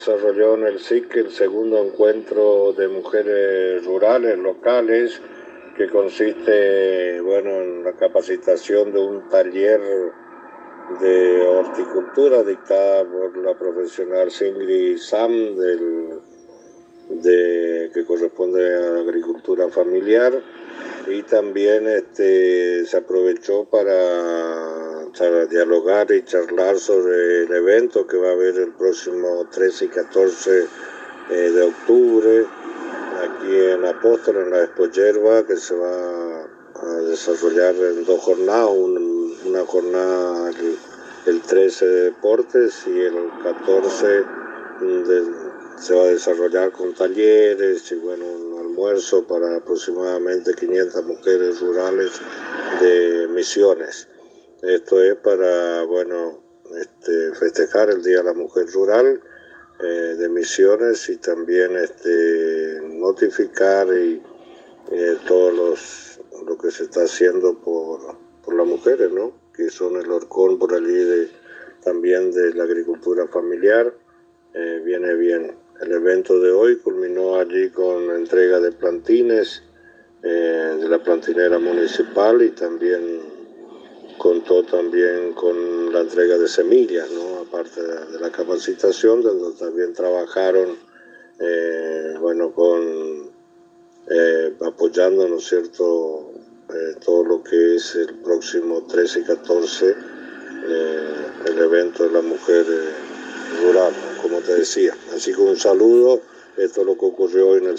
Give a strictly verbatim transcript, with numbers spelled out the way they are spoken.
Desarrolló en el S I C el segundo encuentro de mujeres rurales locales, que consiste, bueno, en la capacitación de un taller de horticultura dictada por la profesional Singri Sam, del, de, que corresponde a la agricultura familiar, y también este, se aprovechó para, para dialogar y charlar sobre el evento que va a haber el próximo trece y catorce eh, de octubre aquí en Apóstol, en la Expo Yerba, que se va a desarrollar en dos jornadas, un, una jornada el, el trece de deportes y el catorce de, se va a desarrollar con talleres y bueno, un almuerzo para aproximadamente quinientas mujeres rurales de Misiones. Esto es para, bueno, este, festejar el Día de la Mujer Rural eh, de Misiones, y también este, notificar y eh, todo los, lo que se está haciendo por, por las mujeres, ¿no? Que son el horcón por allí de, también de la agricultura familiar. Eh, viene bien. El evento de hoy culminó allí con la entrega de plantines eh, de la plantinera municipal, y también contó también con la entrega de semillas, ¿no? Aparte de, de la capacitación, donde también trabajaron, eh, bueno, con eh, apoyando, ¿no es cierto?, eh, todo lo que es el próximo trece y catorce, eh, el evento de la mujer eh, rural, como te decía. Así que un saludo, esto es lo que ocurrió hoy en el